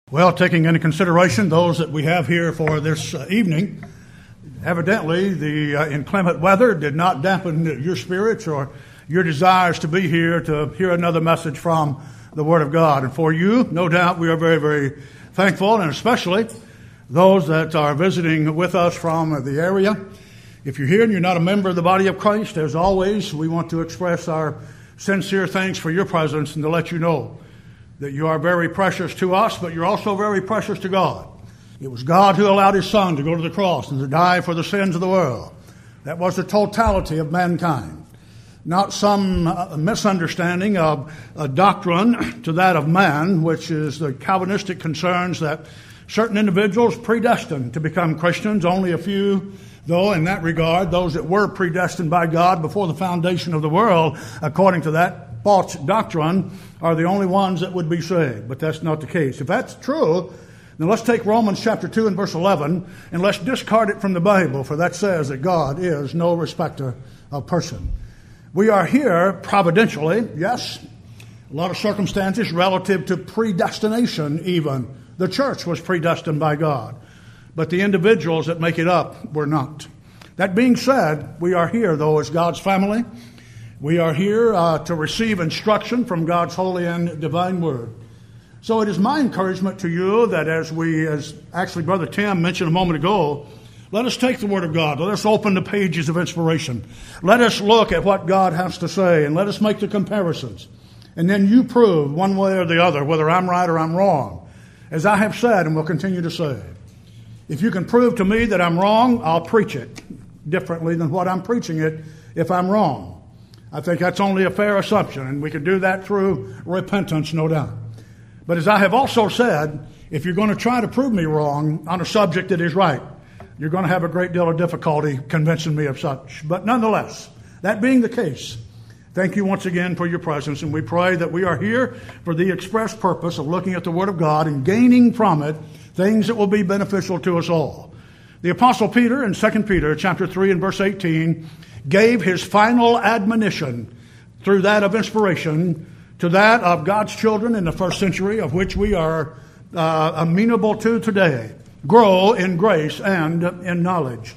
Well, taking into consideration those that we have here for this evening, evidently the inclement weather did not dampen your spirits or your desires to be here to hear another message from the Word of God. And for you, no doubt, we are very, very thankful, and especially those that are visiting with us from the area. If you're here and you're not a member of the body of Christ, as always, we want to express our sincere thanks for your presence and to let you know that you are very precious to us, but you're also very precious to God. It was God who allowed His Son to go to the cross and to die for the sins of the world. That was the totality of mankind. Not some misunderstanding of a doctrine to that of man, which is the Calvinistic concerns that certain individuals predestined to become Christians, only a few, though, in that regard, those that were predestined by God before the foundation of the world, according to that false doctrine, are the only ones that would be saved. But that's not the case. If that's true, then let's take Romans chapter 2 and verse 11, and let's discard it from the Bible, for that says that God is no respecter of person. We are here providentially, yes, a lot of circumstances relative to predestination even. The church was predestined by God, but the individuals that make it up were not. That being said, we are here, though, as God's family. We are here to receive instruction from God's holy and divine word. So it is my encouragement to you that as actually Brother Tim mentioned a moment ago, let us take the word of God. Let us open the pages of inspiration. Let us look at what God has to say, and let us make the comparisons. And then you prove one way or the other whether I'm right or I'm wrong. As I have said and will continue to say, if you can prove to me that I'm wrong, I'll preach it differently than what I'm preaching it if I'm wrong. I think that's only a fair assumption, and we can do that through repentance, no doubt. But as I have also said, if you're going to try to prove me wrong on a subject that is right, you're going to have a great deal of difficulty convincing me of such. But nonetheless, that being the case, thank you once again for your presence, and we pray that we are here for the express purpose of looking at the Word of God and gaining from it things that will be beneficial to us all. The Apostle Peter in 2 Peter chapter 3 and verse 18 gave his final admonition through that of inspiration to that of God's children in the first century, of which we are amenable to today. Grow in grace and in knowledge.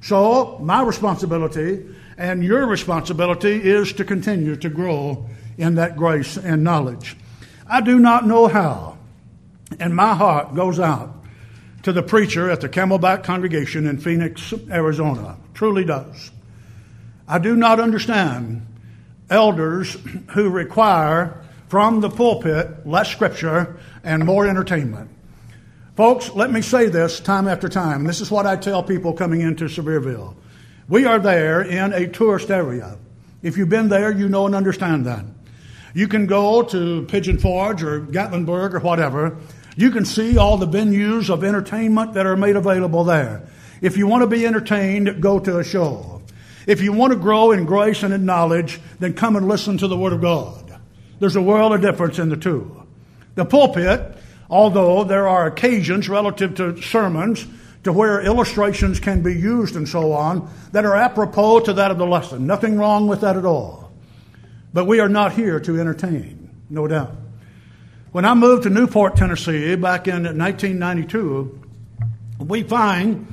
So my responsibility and your responsibility is to continue to grow in that grace and knowledge. I do not know how, and my heart goes out to the preacher at the Camelback congregation in Phoenix, Arizona. Truly does. I do not understand elders who require from the pulpit less scripture and more entertainment. Folks, let me say this time after time. This is what I tell people coming into Sevierville. We are there in a tourist area. If you've been there, you know and understand that. You can go to Pigeon Forge or Gatlinburg or whatever. You can see all the venues of entertainment that are made available there. If you want to be entertained, go to a show. If you want to grow in grace and in knowledge, then come and listen to the Word of God. There's a world of difference in the two. The pulpit, although there are occasions relative to sermons to where illustrations can be used and so on that are apropos to that of the lesson. Nothing wrong with that at all. But we are not here to entertain, no doubt. When I moved to Newport, Tennessee back in 1992, we found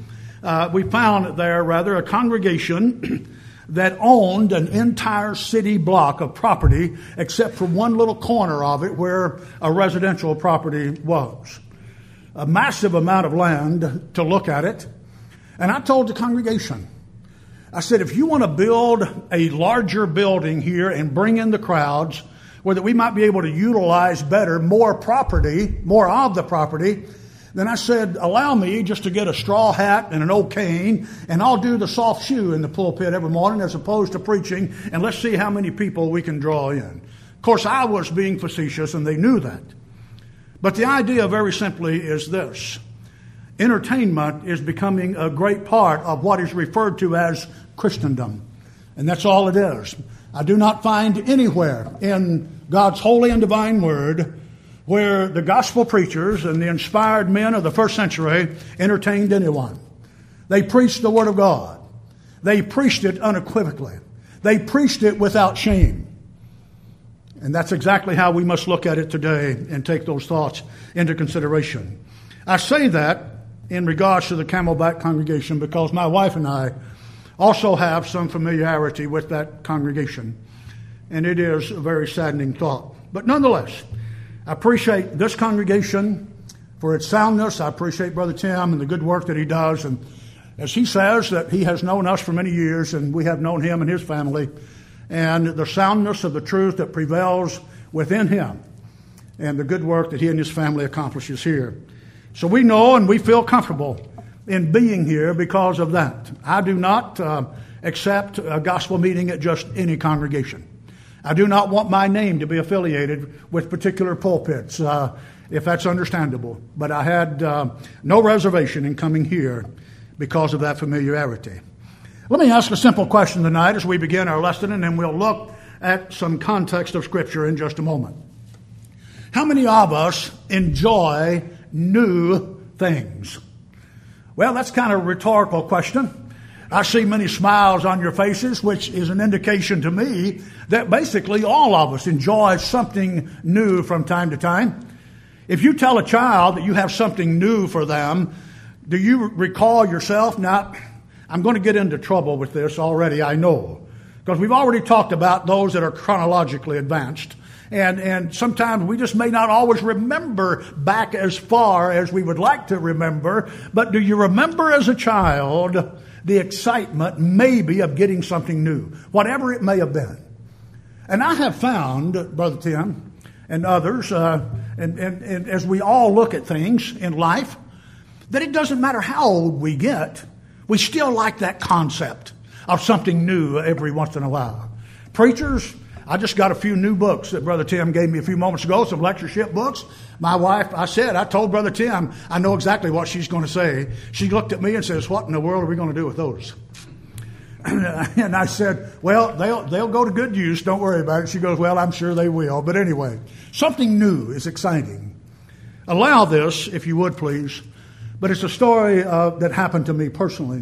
there a congregation that owned an entire city block of property except for one little corner of it where a residential property was. A massive amount of land to look at it. And I told the congregation, I said, if you want to build a larger building here and bring in the crowds where that we might be able to utilize better, more of the property, then I said, allow me just to get a straw hat and an old cane, and I'll do the soft shoe in the pulpit every morning as opposed to preaching, and let's see how many people we can draw in. Of course, I was being facetious, and they knew that. But the idea very simply is this. Entertainment is becoming a great part of what is referred to as Christendom. And that's all it is. I do not find anywhere in God's holy and divine word where the gospel preachers and the inspired men of the first century entertained anyone. They preached the Word of God. They preached it unequivocally. They preached it without shame. And that's exactly how we must look at it today and take those thoughts into consideration. I say that in regards to the Camelback congregation because my wife and I also have some familiarity with that congregation. And it is a very saddening thought. But nonetheless, I appreciate this congregation for its soundness. I appreciate Brother Tim and the good work that he does. And as he says, that he has known us for many years, and we have known him and his family, and the soundness of the truth that prevails within him, and the good work that he and his family accomplishes here. So we know and we feel comfortable in being here because of that. I do not accept a gospel meeting at just any congregation. I do not want my name to be affiliated with particular pulpits, if that's understandable. But I had no reservation in coming here because of that familiarity. Let me ask a simple question tonight as we begin our lesson, and then we'll look at some context of Scripture in just a moment. How many of us enjoy new things? Well, that's kind of a rhetorical question. I see many smiles on your faces, which is an indication to me that basically all of us enjoy something new from time to time. If you tell a child that you have something new for them, do you recall yourself? Now, I'm going to get into trouble with this already, I know, because we've already talked about those that are chronologically advanced. And sometimes we just may not always remember back as far as we would like to remember. But do you remember as a child the excitement maybe of getting something new, whatever it may have been? And I have found, Brother Tim and others, and as we all look at things in life, that it doesn't matter how old we get, we still like that concept of something new every once in a while. Preachers, I just got a few new books that Brother Tim gave me a few moments ago, some lectureship books. My wife, I told Brother Tim, I know exactly what she's going to say. She looked at me and says, what in the world are we going to do with those? And I said, well, they'll go to good use. Don't worry about it. She goes, well, I'm sure they will. But anyway, something new is exciting. Allow this, if you would, please. But it's a story that happened to me personally.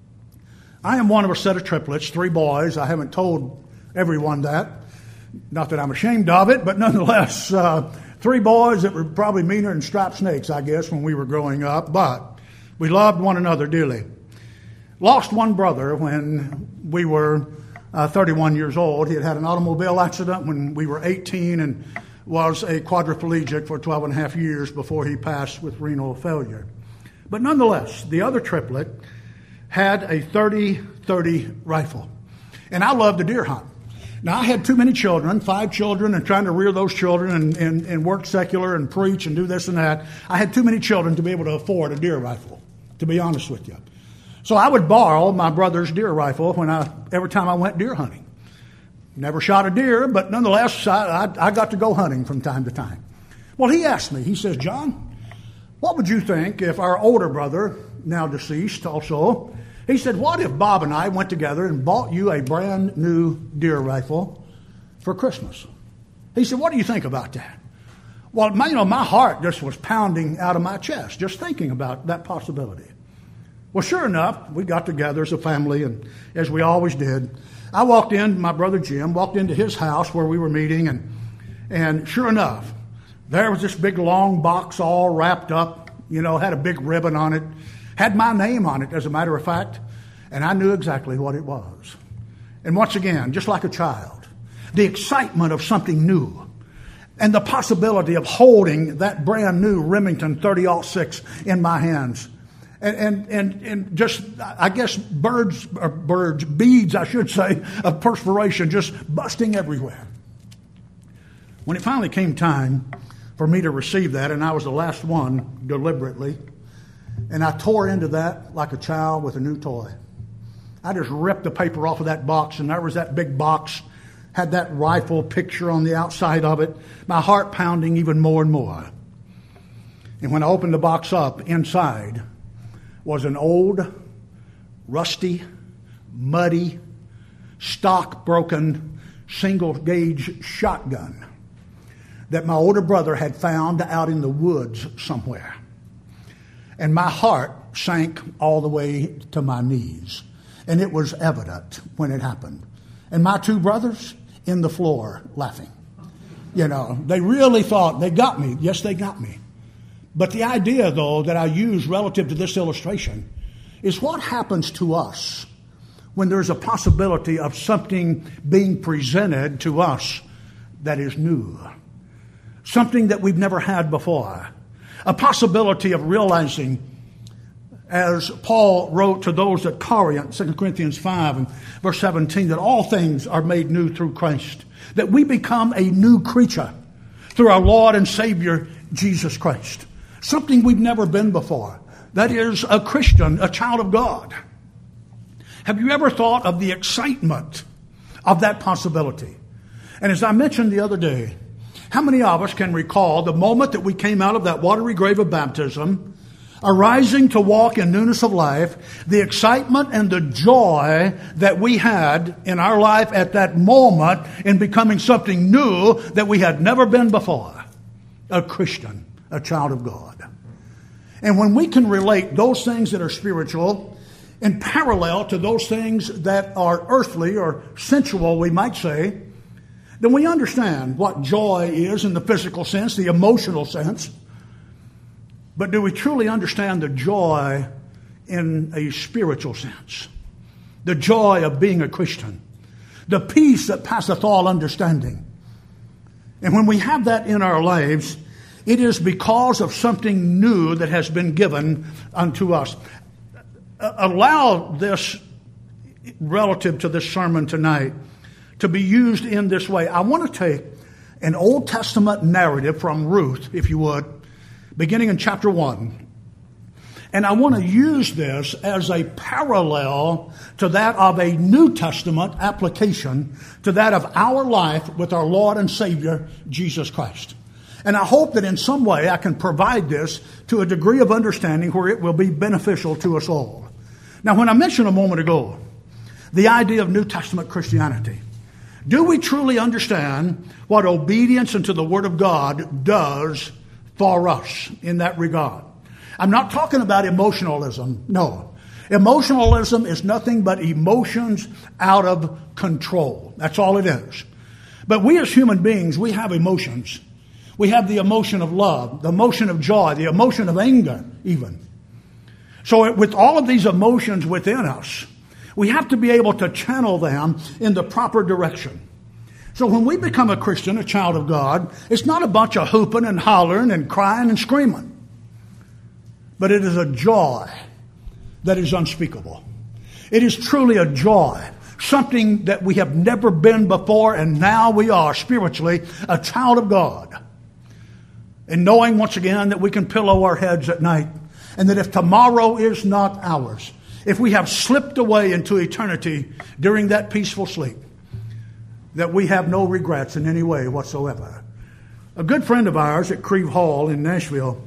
I am one of a set of triplets, 3 boys. I haven't told everyone that. Not that I'm ashamed of it, but nonetheless, 3 boys that were probably meaner than striped snakes, I guess, when we were growing up. But we loved one another dearly. Lost one brother when we were 31 years old. He had had an automobile accident when we were 18 and was a quadriplegic for 12 and a half years before he passed with renal failure. But nonetheless, the other triplet had a .30-30 rifle. And I loved to deer hunt. Now, I had too many children, 5 children, and trying to rear those children and work secular and preach and do this and that. I had too many children to be able to afford a deer rifle, to be honest with you. So I would borrow my brother's deer rifle every time I went deer hunting. Never shot a deer, but nonetheless, I got to go hunting from time to time. Well, he asked me, he says, John, what would you think if our older brother, now deceased also, he said, what if Bob and I went together and bought you a brand new deer rifle for Christmas? He said, what do you think about that? Well, my heart just was pounding out of my chest, just thinking about that possibility. Well, sure enough, we got together as a family, and as we always did. I walked in, my brother Jim, walked into his house where we were meeting, and sure enough, there was this big long box all wrapped up, had a big ribbon on it, had my name on it, as a matter of fact, and I knew exactly what it was. And once again, just like a child, the excitement of something new and the possibility of holding that brand new Remington 30-06 in my hands. And just, I guess, beads, I should say, of perspiration just busting everywhere. When it finally came time for me to receive that, and I was the last one deliberately, and I tore into that like a child with a new toy. I just ripped the paper off of that box, and there was that big box, had that rifle picture on the outside of it, my heart pounding even more and more. And when I opened the box up, inside was an old, rusty, muddy, stock-broken, single-gauge shotgun that my older brother had found out in the woods somewhere. And my heart sank all the way to my knees. And it was evident when it happened. And my 2 brothers in the floor laughing. They really thought they got me. Yes, they got me. But the idea, though, that I use relative to this illustration is what happens to us when there's a possibility of something being presented to us that is new, something that we've never had before, a possibility of realizing, as Paul wrote to those at Corinth, 2 Corinthians 5 and verse 17, that all things are made new through Christ, that we become a new creature through our Lord and Savior, Jesus Christ. Something we've never been before. That is a Christian, a child of God. Have you ever thought of the excitement of that possibility? And as I mentioned the other day, how many of us can recall the moment that we came out of that watery grave of baptism, arising to walk in newness of life, the excitement and the joy that we had in our life at that moment in becoming something new that we had never been before? A Christian, a child of God. And when we can relate those things that are spiritual in parallel to those things that are earthly or sensual, we might say, then we understand what joy is in the physical sense, the emotional sense. But do we truly understand the joy in a spiritual sense? The joy of being a Christian. The peace that passeth all understanding. And when we have that in our lives, it is because of something new that has been given unto us. Allow this, relative to this sermon tonight, to be used in this way. I want to take an Old Testament narrative from Ruth, if you would, beginning in chapter 1. And I want to use this as a parallel to that of a New Testament application to that of our life with our Lord and Savior, Jesus Christ. And I hope that in some way I can provide this to a degree of understanding where it will be beneficial to us all. Now, when I mentioned a moment ago the idea of New Testament Christianity, do we truly understand what obedience unto the Word of God does for us in that regard? I'm not talking about emotionalism. No. Emotionalism is nothing but emotions out of control. That's all it is. But we as human beings, we have emotions. We have the emotion of love, the emotion of joy, the emotion of anger even. So with all of these emotions within us, we have to be able to channel them in the proper direction. So when we become a Christian, a child of God, it's not a bunch of hooping and hollering and crying and screaming. But it is a joy that is unspeakable. It is truly a joy, something that we have never been before, and now we are spiritually a child of God. And knowing once again that we can pillow our heads at night, and that if tomorrow is not ours, if we have slipped away into eternity during that peaceful sleep, that we have no regrets in any way whatsoever. A good friend of ours at Creve Hall in Nashville,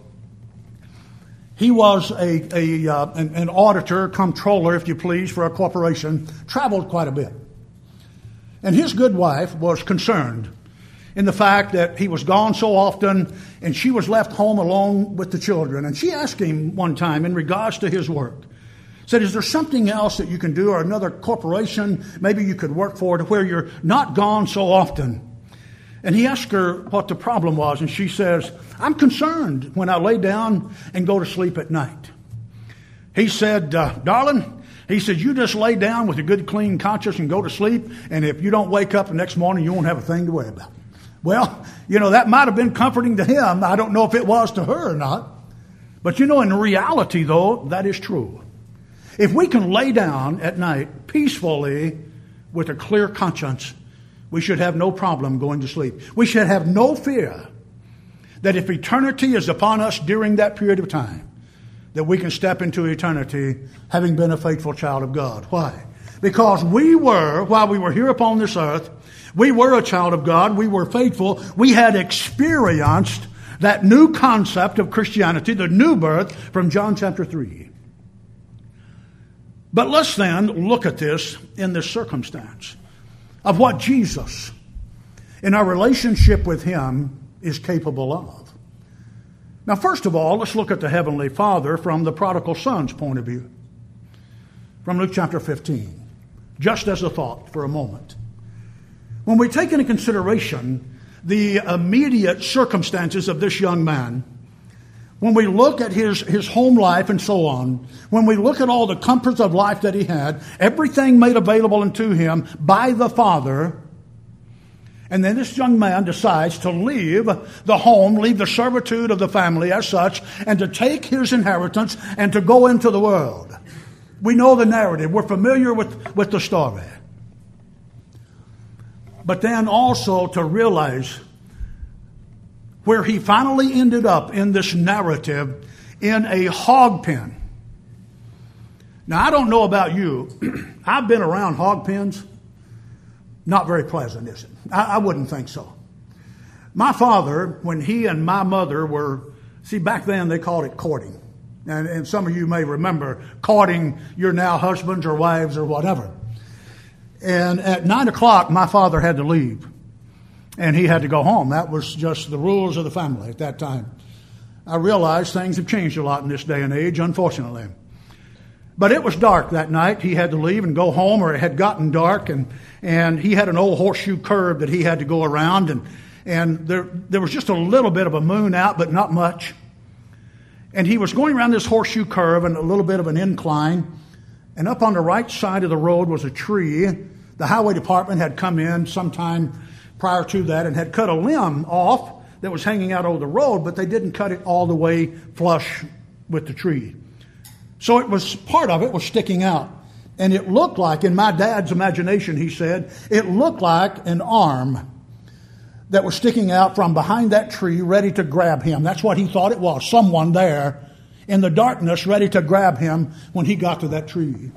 he was an auditor, comptroller, if you please, for a corporation, traveled quite a bit. And his good wife was concerned in the fact that he was gone so often and she was left home alone with the children. And she asked him one time in regards to his work, said, is there something else that you can do or another corporation maybe you could work for to where you're not gone so often? And he asked her what the problem was, and she says, I'm concerned when I lay down and go to sleep at night. He said, darling, he said, you just lay down with a good clean conscience and go to sleep, and if you don't wake up the next morning, you won't have a thing to worry about. Well, that might have been comforting to him. I don't know if it was to her or not. But in reality, though, that is true. If we can lay down at night peacefully with a clear conscience, we should have no problem going to sleep. We should have no fear that if eternity is upon us during that period of time, that we can step into eternity having been a faithful child of God. Why? Because while we were here upon this earth, we were a child of God. We were faithful. We had experienced that new concept of Christianity, the new birth from John chapter 3. But let's then look at this in this circumstance of what Jesus, in our relationship with Him, is capable of. Now, first of all, let's look at the Heavenly Father from the prodigal son's point of view. From Luke chapter 15, just as a thought for a moment. When we take into consideration the immediate circumstances of this young man, when we look at his home life and so on, when we look at all the comforts of life that he had, everything made available unto him by the Father, and then this young man decides to leave the home, leave the servitude of the family as such, and to take his inheritance and to go into the world. We know the narrative. We're familiar with the story. But then also to realize where he finally ended up in this narrative in a hog pen. Now, I don't know about you. I've been around hog pens. Not very pleasant, is it? I wouldn't think so. My father, when he and my mother were, back then they called it courting. And some of you may remember courting your now husbands or wives or whatever. And at 9 o'clock, my father had to leave. And he had to go home. That was just the rules of the family at that time. I realize things have changed a lot in this day and age, unfortunately. But it was dark that night. He had to leave and go home, or it had gotten dark, and he had an old horseshoe curve that he had to go around, and there was just a little bit of a moon out, but not much. And he was going around this horseshoe curve and a little bit of an incline, and up on the right side of the road was a tree. The highway department had come in sometime prior to that and had cut a limb off that was hanging out over the road, but they didn't cut it all the way flush with the tree. So it was, part of it was sticking out. And it looked like, in my dad's imagination, he said, it looked like an arm that was sticking out from behind that tree ready to grab him. That's what he thought it was. Someone there in the darkness ready to grab him when he got to that tree.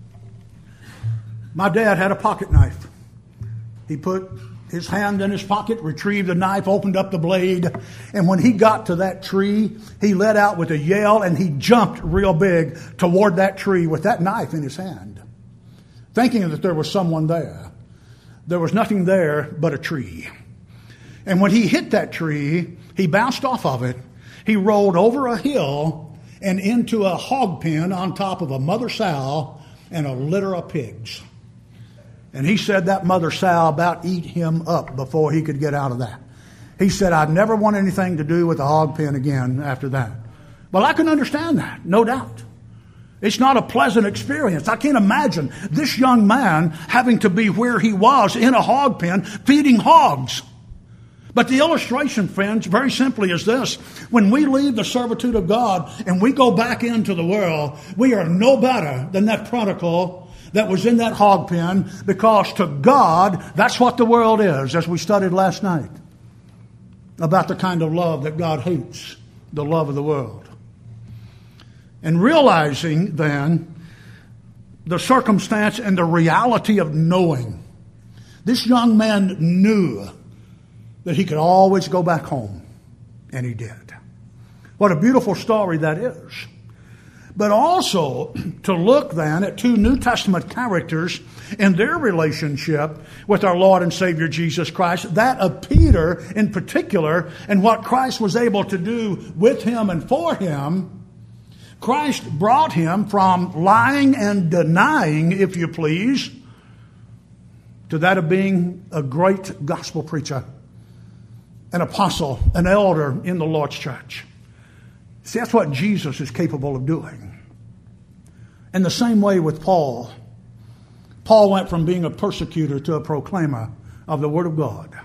My dad had a pocket knife. He put his hand in his pocket, retrieved the knife, opened up the blade, and when he got to that tree, he let out with a yell and he jumped real big toward that tree with that knife in his hand, thinking that there was someone there. There was nothing there but a tree. And when he hit that tree, he bounced off of it. He rolled over a hill and into a hog pen on top of a mother sow and a litter of pigs. And he said that mother sow about eat him up before he could get out of that. He said, I'd never want anything to do with a hog pen again after that. Well, I can understand that, no doubt. It's not a pleasant experience. I can't imagine this young man having to be where he was in a hog pen feeding hogs. But the illustration, friends, very simply is this. When we leave the servitude of God and we go back into the world, we are no better than that prodigal that was in that hog pen, because to God, that's what the world is, as we studied last night, about the kind of love that God hates, the love of the world. And realizing then the circumstance and the reality of knowing, this young man knew that he could always go back home, and he did. What a beautiful story that is. But also to look then at two New Testament characters in their relationship with our Lord and Savior Jesus Christ, that of Peter in particular, and what Christ was able to do with him and for him. Christ brought him from lying and denying, if you please, to that of being a great gospel preacher, an apostle, an elder in the Lord's church. See, that's what Jesus is capable of doing. In the same way with Paul. Paul went from being a persecutor to a proclaimer of the Word of God.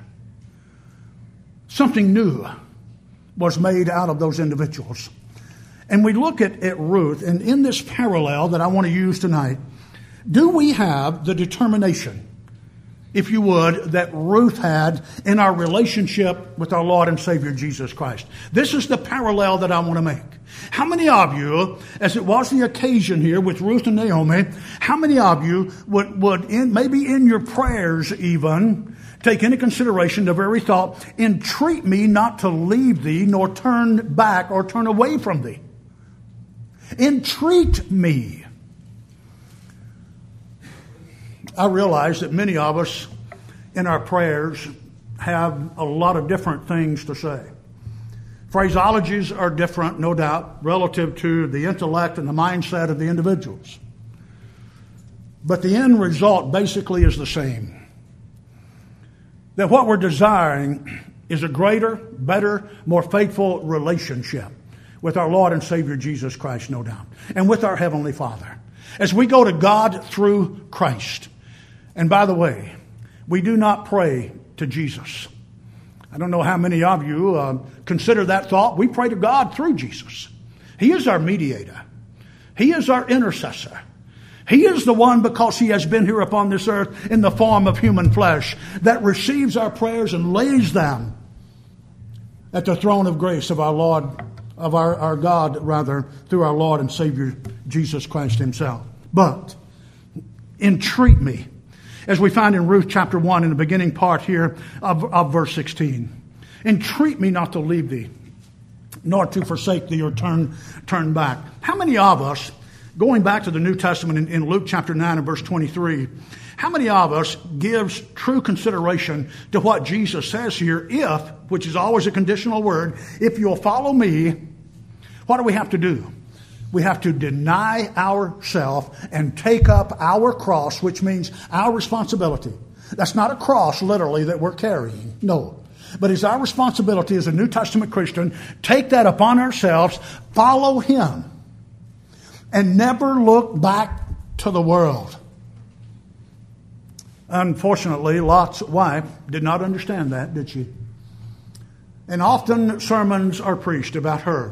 Something new was made out of those individuals. And we look at Ruth, and in this parallel that I want to use tonight, do we have the determination, if you would, that Ruth had in our relationship with our Lord and Savior Jesus Christ? This is the parallel that I want to make. How many of you, as it was the occasion here with Ruth and Naomi, how many of you would maybe in your prayers even, take into consideration the very thought, entreat me not to leave thee, nor turn back or turn away from thee? Entreat me. I realize that many of us in our prayers have a lot of different things to say. Phraseologies are different, no doubt, relative to the intellect and the mindset of the individuals. But the end result basically is the same. That what we're desiring is a greater, better, more faithful relationship with our Lord and Savior Jesus Christ, no doubt, and with our Heavenly Father. As we go to God through Christ. And by the way, we do not pray to Jesus. I don't know how many of you consider that thought. We pray to God through Jesus. He is our mediator. He is our intercessor. He is the one, because He has been here upon this earth in the form of human flesh, that receives our prayers and lays them at the throne of grace of our Lord, of our God, rather, through our Lord and Savior Jesus Christ Himself. But entreat me, as we find in Ruth chapter 1 in the beginning part here of verse 16. Entreat me not to leave thee, nor to forsake thee or turn back. How many of us, going back to the New Testament in Luke chapter 9 and verse 23, how many of us gives true consideration to what Jesus says here, if, which is always a conditional word, if you'll follow me, what do we have to do? We have to deny ourselves and take up our cross, which means our responsibility. That's not a cross, literally, that we're carrying. No. But it's our responsibility as a New Testament Christian, take that upon ourselves, follow Him, and never look back to the world. Unfortunately, Lot's wife did not understand that, did she? And often sermons are preached about her.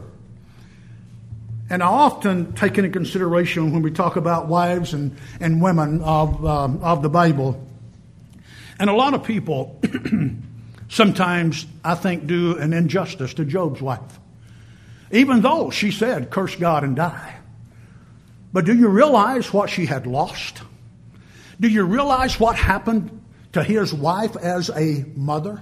And I often take into consideration when we talk about wives and women of the Bible. And a lot of people sometimes, I think, do an injustice to Job's wife. Even though she said, curse God and die. But do you realize what she had lost? Do you realize what happened to his wife as a mother?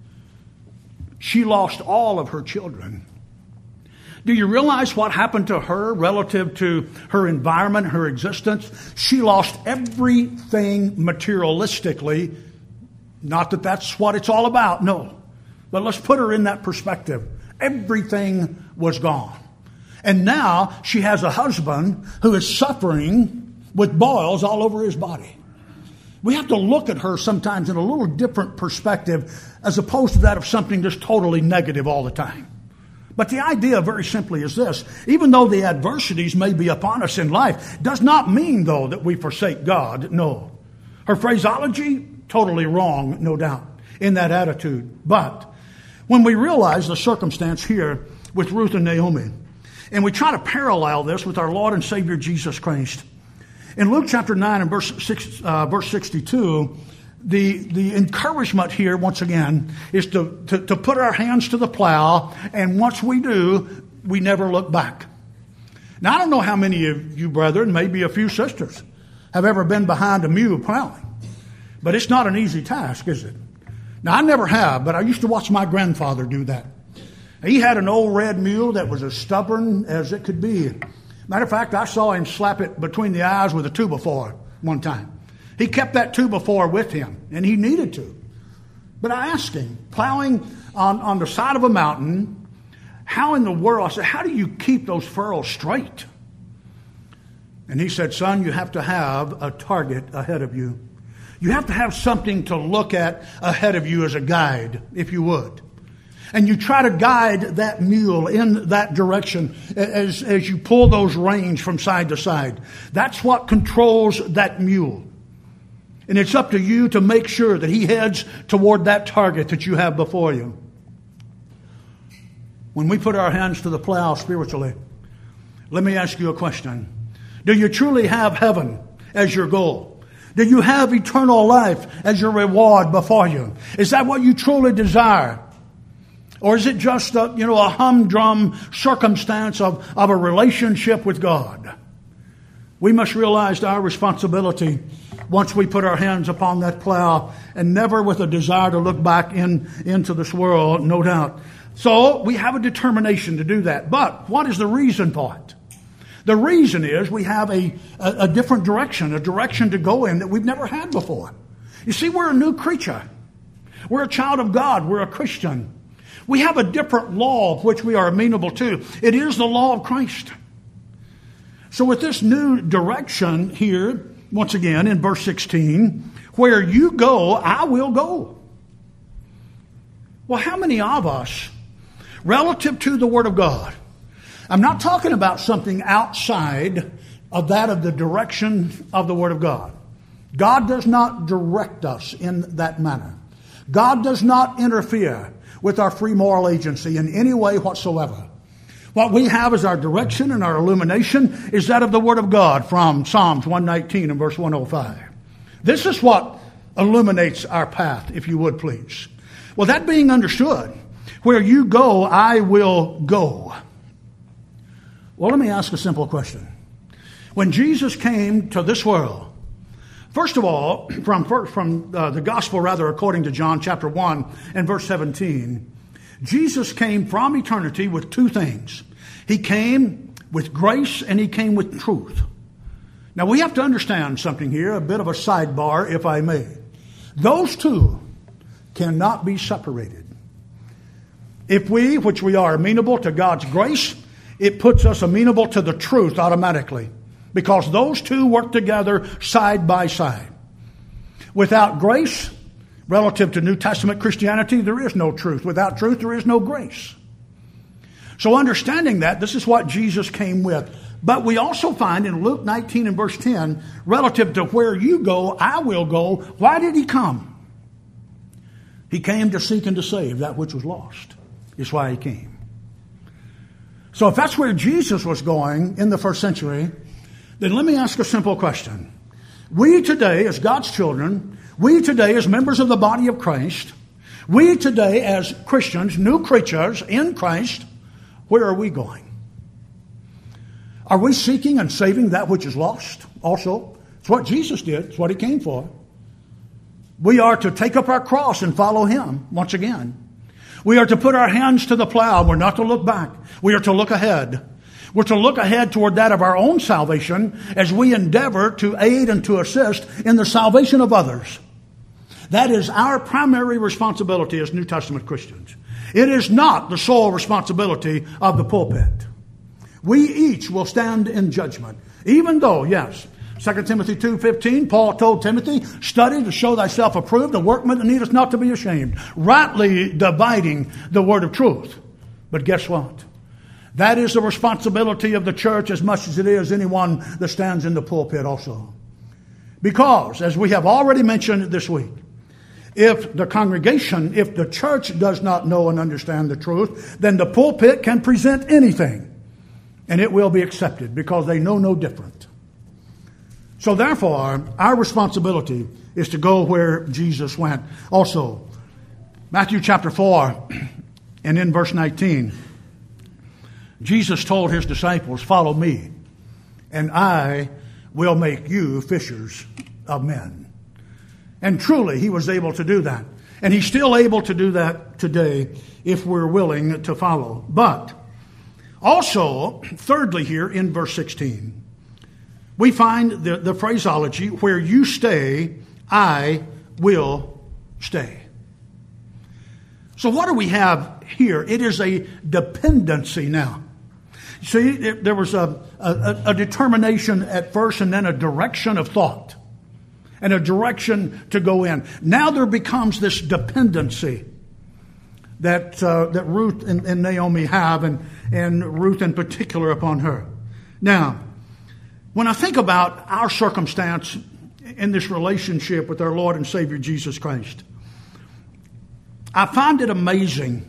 She lost all of her children. Do you realize what happened to her relative to her environment, her existence? She lost everything materialistically. Not that that's what it's all about, no. But let's put her in that perspective. Everything was gone. And now she has a husband who is suffering with boils all over his body. We have to look at her sometimes in a little different perspective as opposed to that of something just totally negative all the time. But the idea very simply is this. Even though the adversities may be upon us in life, does not mean, though, that we forsake God. No. Her phraseology, totally wrong, no doubt, in that attitude. But when we realize the circumstance here with Ruth and Naomi, and we try to parallel this with our Lord and Savior Jesus Christ, in Luke chapter 9 and verse 62, the encouragement here, once again, is to put our hands to the plow, and once we do, we never look back. Now, I don't know how many of you brethren, maybe a few sisters, have ever been behind a mule plowing, but it's not an easy task, is it? Now, I never have, but I used to watch my grandfather do that. He had an old red mule that was as stubborn as it could be. Matter of fact, I saw him slap it between the eyes with a 2x4 one time. He kept that 2x4 with him, and he needed to. But I asked him, plowing on the side of a mountain, how in the world, I said, how do you keep those furrows straight? And he said, son, you have to have a target ahead of you. You have to have something to look at ahead of you as a guide, if you would. And you try to guide that mule in that direction as you pull those reins from side to side. That's what controls that mule. And it's up to you to make sure that he heads toward that target that you have before you. When we put our hands to the plow spiritually, let me ask you a question. Do you truly have heaven as your goal? Do you have eternal life as your reward before you? Is that what you truly desire? Or is it just a humdrum circumstance of a relationship with God? We must realize our responsibility once we put our hands upon that plow, and never with a desire to look back into this world, no doubt. So we have a determination to do that. But what is the reason for it? The reason is we have a different direction, a direction to go in that we've never had before. You see, we're a new creature. We're a child of God. We're a Christian. We have a different law of which we are amenable to. It is the law of Christ. So with this new direction here, once again in verse 16, where you go, I will go. Well, how many of us, relative to the Word of God, I'm not talking about something outside of that of the direction of the Word of God. God does not direct us in that manner. God does not interfere with our free moral agency in any way whatsoever. What we have as our direction and our illumination is that of the Word of God from Psalms 119 and verse 105. This is what illuminates our path, if you would please. Well, that being understood, where you go, I will go. Well, let me ask a simple question. When Jesus came to this world, first of all, from the gospel, according to John chapter 1 and verse 17, Jesus came from eternity with two things. He came with grace and he came with truth. Now, we have to understand something here, a bit of a sidebar, if I may. Those two cannot be separated. If we, which we are, amenable to God's grace, it puts us amenable to the truth automatically, because those two work together side by side. Without grace, relative to New Testament Christianity, there is no truth. Without truth, there is no grace. So understanding that, this is what Jesus came with. But we also find in Luke 19 and verse 10, relative to where you go, I will go. Why did he come? He came to seek and to save that which was lost. Is why he came. So if that's where Jesus was going in the first century, then let me ask a simple question. We today, as God's children, we today as members of the body of Christ, we today as Christians, new creatures in Christ, where are we going? Are we seeking and saving that which is lost also? It's what Jesus did. It's what he came for. We are to take up our cross and follow him once again. We are to put our hands to the plow. We're not to look back. We are to look ahead. We're to look ahead toward that of our own salvation as we endeavor to aid and to assist in the salvation of others. That is our primary responsibility as New Testament Christians. It is not the sole responsibility of the pulpit. We each will stand in judgment. Even though, yes, 2 Timothy 2:15, Paul told Timothy, study to show thyself approved, a workman that needeth not to be ashamed, rightly dividing the word of truth. But guess what? That is the responsibility of the church as much as it is anyone that stands in the pulpit also. Because, as we have already mentioned this week, if the congregation, if the church does not know and understand the truth, then the pulpit can present anything. And it will be accepted because they know no different. So therefore, our responsibility is to go where Jesus went. Also, Matthew chapter 4 and in verse 19, Jesus told his disciples, follow me, and I will make you fishers of men. And truly, he was able to do that. And he's still able to do that today if we're willing to follow. But also, thirdly here in verse 16, we find the phraseology, where you stay, I will stay. So what do we have here? It is a dependency now. See, there was a determination at first and then a direction of thought and a direction to go in. Now there becomes this dependency that Ruth and Naomi have, and Ruth in particular upon her. Now, when I think about our circumstance in this relationship with our Lord and Savior Jesus Christ, I find it amazing,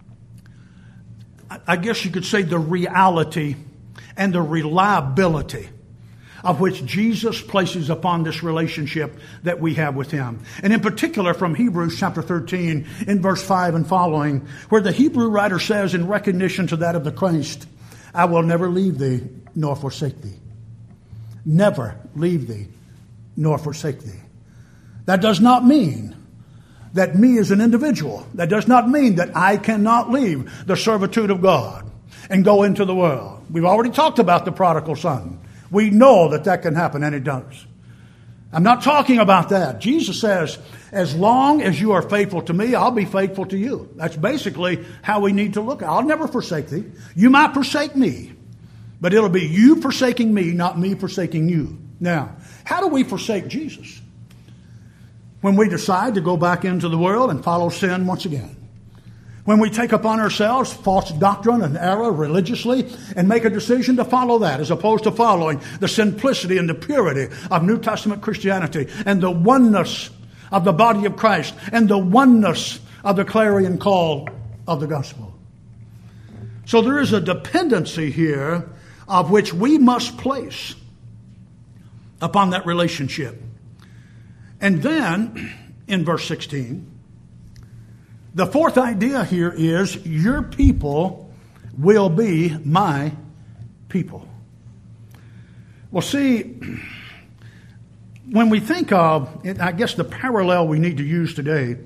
I guess you could say, the reality and the reliability of which Jesus places upon this relationship that we have with him. And in particular from Hebrews chapter 13 in verse 5 and following, where the Hebrew writer says in recognition to that of the Christ, I will never leave thee nor forsake thee. Never leave thee nor forsake thee. That does not mean that me as an individual, that does not mean that I cannot leave the servitude of God and go into the world. We've already talked about the prodigal son. We know that can happen, and it does. I'm not talking about that. Jesus says, as long as you are faithful to me, I'll be faithful to you. That's basically how we need to look at it. I'll never forsake thee. You might forsake me, but it'll be you forsaking me, not me forsaking you. Now, how do we forsake Jesus? When we decide to go back into the world and follow sin once again. When we take upon ourselves false doctrine and error religiously and make a decision to follow that as opposed to following the simplicity and the purity of New Testament Christianity and the oneness of the body of Christ and the oneness of the clarion call of the gospel. So there is a dependency here of which we must place upon that relationship. And then in verse 16, the fourth idea here is your people will be my people. Well, see, when we think of, I guess the parallel we need to use today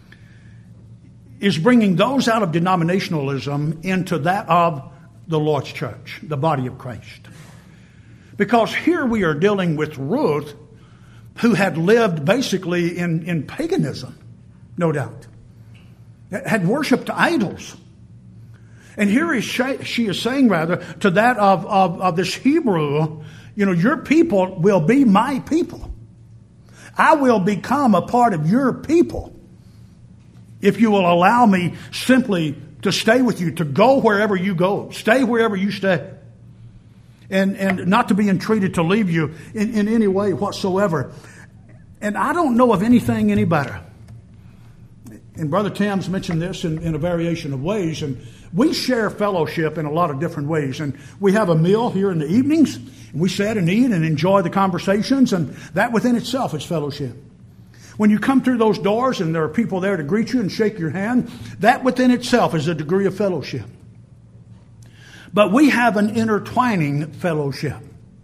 is bringing those out of denominationalism into that of the Lord's church, the body of Christ. Because here we are dealing with Ruth, who had lived basically in paganism, no doubt. Had worshipped idols. And here she is saying, rather, to that of this Hebrew, your people will be my people. I will become a part of your people if you will allow me simply to stay with you, to go wherever you go, stay wherever you stay, and not to be entreated to leave you in any way whatsoever. And I don't know of anything any better. And Brother Tim's mentioned this in a variation of ways, and we share fellowship in a lot of different ways. And we have a meal here in the evenings, and we sit and eat and enjoy the conversations, and that within itself is fellowship. When you come through those doors and there are people there to greet you and shake your hand, that within itself is a degree of fellowship. But we have an intertwining fellowship.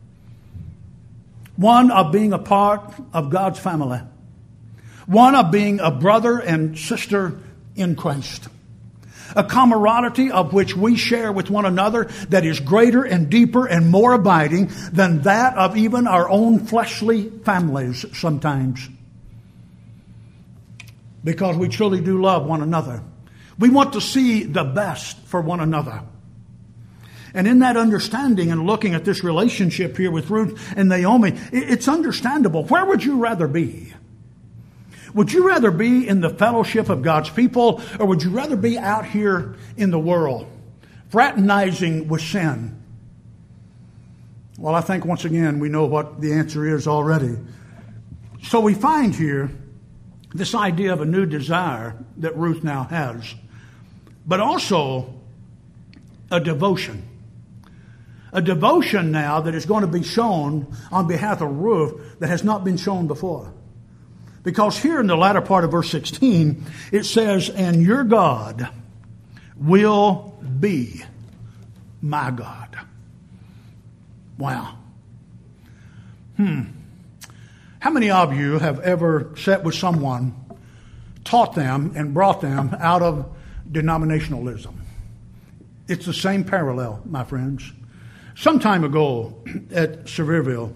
One of being a part of God's family. One of being a brother and sister in Christ. A camaraderie of which we share with one another that is greater and deeper and more abiding than that of even our own fleshly families sometimes. Because we truly do love one another. We want to see the best for one another. And in that understanding and looking at this relationship here with Ruth and Naomi, it's understandable. Where would you rather be? Would you rather be in the fellowship of God's people, or would you rather be out here in the world, fraternizing with sin? Well, I think once again we know what the answer is already. So we find here this idea of a new desire that Ruth now has, but also a devotion. A devotion now that is going to be shown on behalf of Ruth that has not been shown before. Because here in the latter part of verse 16, it says, and your God will be my God. Wow. How many of you have ever sat with someone, taught them, and brought them out of denominationalism? It's the same parallel, my friends. Some time ago at Sevierville,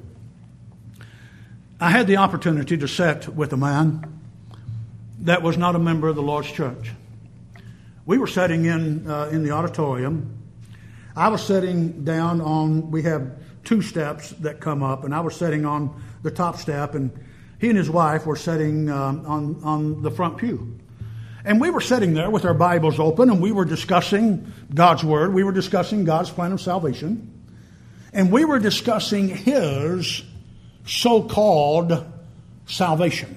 I had the opportunity to sit with a man that was not a member of the Lord's church. We were sitting in the auditorium. I was sitting down on, we have 2 steps that come up, and I was sitting on the top step, and he and his wife were sitting on the front pew. And we were sitting there with our Bibles open, and we were discussing God's Word. We were discussing God's plan of salvation. And we were discussing his so-called salvation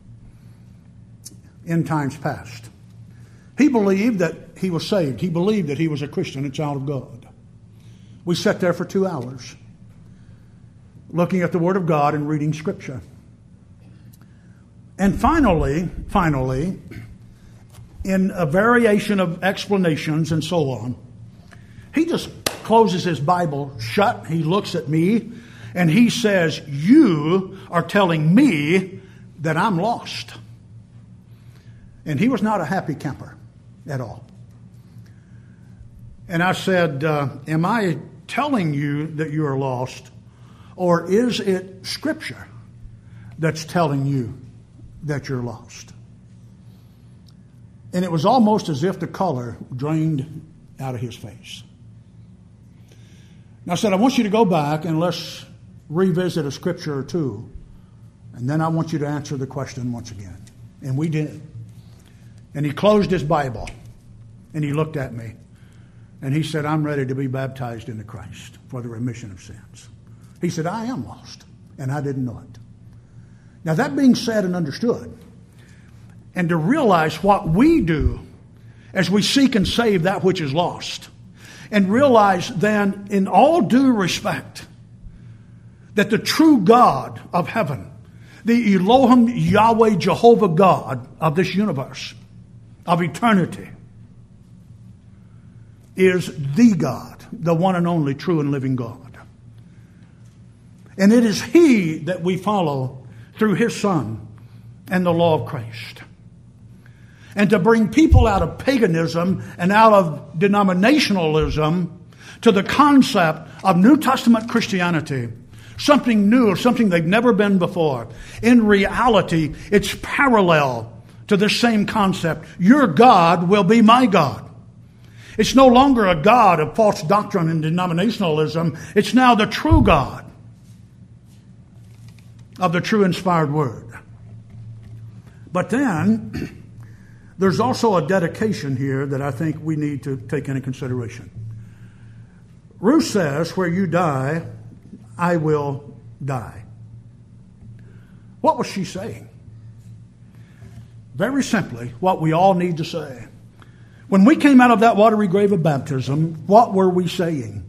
in times past. He believed that he was saved. He believed that he was a Christian, a child of God. We sat there for 2 hours looking at the Word of God and reading Scripture. And finally, in a variation of explanations and so on, he just closes his Bible shut. He looks at me and he says, you are telling me that I'm lost. And he was not a happy camper at all. And I said, am I telling you that you are lost, or is it Scripture that's telling you that you're lost? And it was almost as if the color drained out of his face. And I said, I want you to go back and let's revisit a scripture or two. And then I want you to answer the question once again. And we did. And he closed his Bible. And he looked at me and he said, I'm ready to be baptized into Christ for the remission of sins. He said, I am lost, and I didn't know it. Now, that being said and understood, and to realize what we do as we seek and save that which is lost, and realize then, in all due respect, that the true God of heaven, the Elohim Yahweh Jehovah God of this universe, of eternity, is the God, the one and only true and living God. And it is He that we follow through His Son and the law of Christ. And to bring people out of paganism and out of denominationalism to the concept of New Testament Christianity, something new, something they've never been before. In reality, it's parallel to this same concept. Your God will be my God. It's no longer a God of false doctrine and denominationalism. It's now the true God of the true inspired word. But then, there's also a dedication here that I think we need to take into consideration. Ruth says, where you die, I will die. What was she saying? Very simply, what we all need to say. When we came out of that watery grave of baptism, what were we saying?